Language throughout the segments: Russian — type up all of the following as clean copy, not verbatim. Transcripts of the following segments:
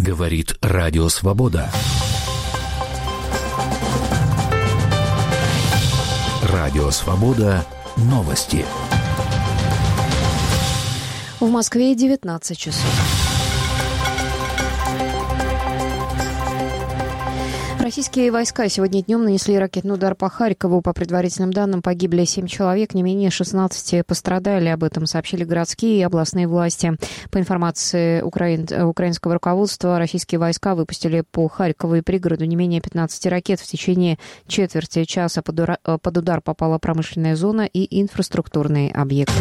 Говорит Радио Свобода. Радио Свобода. Новости. В Москве 19 часов. Российские войска сегодня днем нанесли ракетный удар по Харькову. По предварительным данным, погибли 7 человек, не менее 16 пострадали. Об этом сообщили городские и областные власти. По информации украинского руководства, российские войска выпустили по Харькову и пригороду не менее 15 ракет. В течение четверти часа под удар попала промышленная зона и инфраструктурные объекты.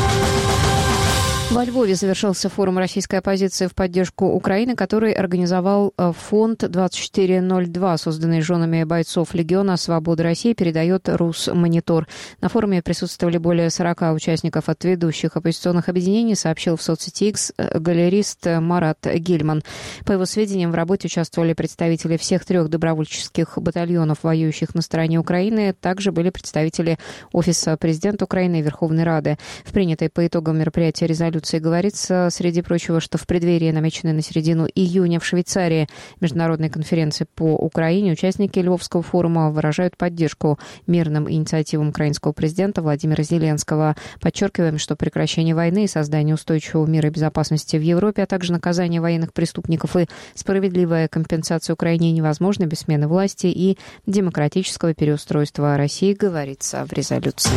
Во Львове завершился форум российской оппозиции в поддержку Украины, который организовал фонд 2402, созданный женами бойцов Легиона Свободы России, передает Русмонитор. На форуме присутствовали более 40 участников от ведущих оппозиционных объединений, сообщил в соцсети X галерист Марат Гельман. По его сведениям, в работе участвовали представители всех 3 добровольческих батальонов, воюющих на стороне Украины. Также были представители Офиса президента Украины и Верховной Рады. В принятой по итогам мероприятия резолюции говорится, среди прочего, что в преддверии, намеченной на середину июня в Швейцарии, международной конференции по Украине, участники Львовского форума выражают поддержку мирным инициативам украинского президента Владимира Зеленского. Подчеркиваем, что прекращение войны и создание устойчивого мира и безопасности в Европе, а также наказание военных преступников и справедливая компенсация Украине невозможны без смены власти и демократического переустройства России, говорится в резолюции.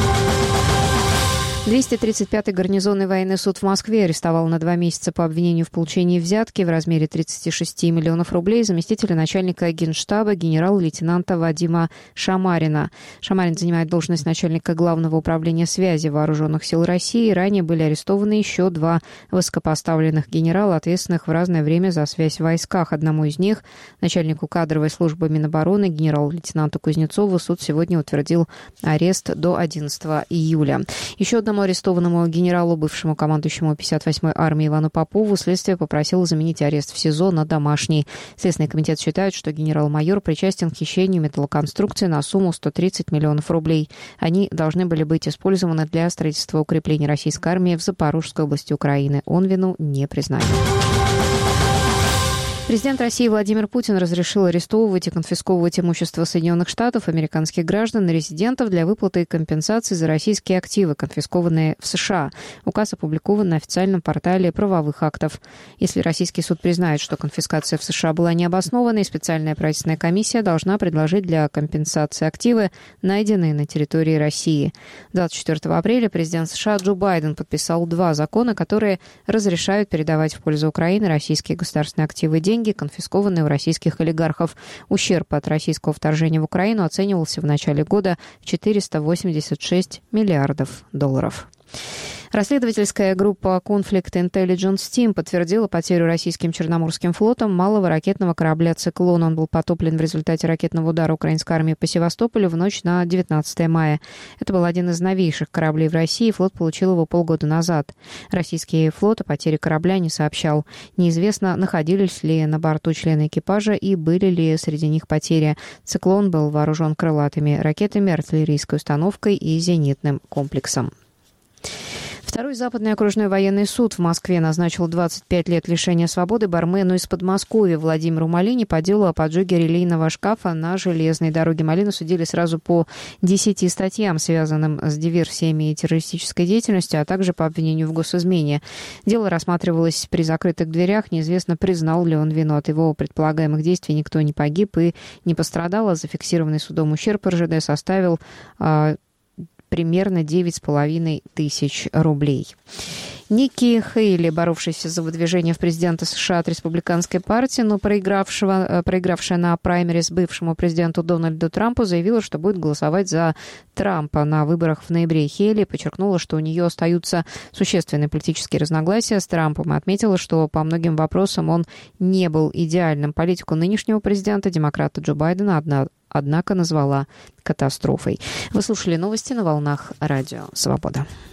235-й гарнизонный военный суд в Москве арестовал на 2 месяца по обвинению в получении взятки в размере 36 миллионов рублей заместителя начальника Генштаба генерал-лейтенанта Вадима Шамарина. Шамарин занимает должность начальника Главного управления связи Вооруженных сил России. Ранее были арестованы еще 2 высокопоставленных генерала, ответственных в разное время за связь в войсках. Одному из них, начальнику кадровой службы Минобороны, генерал-лейтенанту Кузнецову, суд сегодня утвердил арест до 11 июля. Еще одному арестованному генералу, бывшему командующему 58-й армии Ивану Попову, следствие попросило заменить арест в СИЗО на домашний. Следственный комитет считает, что генерал-майор причастен к хищению металлоконструкций на сумму 130 миллионов рублей. Они должны были быть использованы для строительства укреплений российской армии в Запорожской области Украины. Он вину не признает. Президент России Владимир Путин разрешил арестовывать и конфисковывать имущество Соединенных Штатов, американских граждан и резидентов для выплаты компенсаций за российские активы, конфискованные в США. Указ опубликован на официальном портале правовых актов. Если российский суд признает, что конфискация в США была необоснованной, специальная правительственная комиссия должна предложить для компенсации активы, найденные на территории России. 24 апреля президент США Джо Байден подписал 2 закона, которые разрешают передавать в пользу Украины российские государственные активы и деньги, конфискованные у российских олигархов. Ущерб от российского вторжения в Украину оценивался в начале года в 486 миллиардов долларов. Расследовательская группа Conflict Intelligence Team подтвердила потерю российским Черноморским флотом малого ракетного корабля «Циклон». Он был потоплен в результате ракетного удара украинской армии по Севастополю в ночь на 19 мая. Это был один из новейших кораблей в России. Флот получил его полгода назад. Российский флот о потере корабля не сообщал. Неизвестно, находились ли на борту члены экипажа и были ли среди них потери. «Циклон» был вооружен крылатыми ракетами, артиллерийской установкой и зенитным комплексом. Второй западный окружной военный суд в Москве назначил 25 лет лишения свободы бармену из Подмосковья Владимиру Малине по делу о поджоге релейного шкафа на железной дороге. Малину судили сразу по 10 статьям, связанным с диверсиями и террористической деятельностью, а также по обвинению в госизмене. Дело рассматривалось при закрытых дверях. Неизвестно, признал ли он вину. От его предполагаемых действий никто не погиб и не пострадал, а зафиксированный судом ущерб РЖД составил примерно 9,5 тысяч рублей. Никки Хейли, боровшаяся за выдвижение в президенты США от республиканской партии, но проигравшая на праймерис бывшему президенту Дональду Трампу, заявила, что будет голосовать за Трампа на выборах в ноябре. Хейли подчеркнула, что у нее остаются существенные политические разногласия с Трампом и отметила, что по многим вопросам он не был идеальным. Политику нынешнего президента, демократа Джо Байдена, однако назвала катастрофой. Вы слушали новости на волнах Радио Свобода.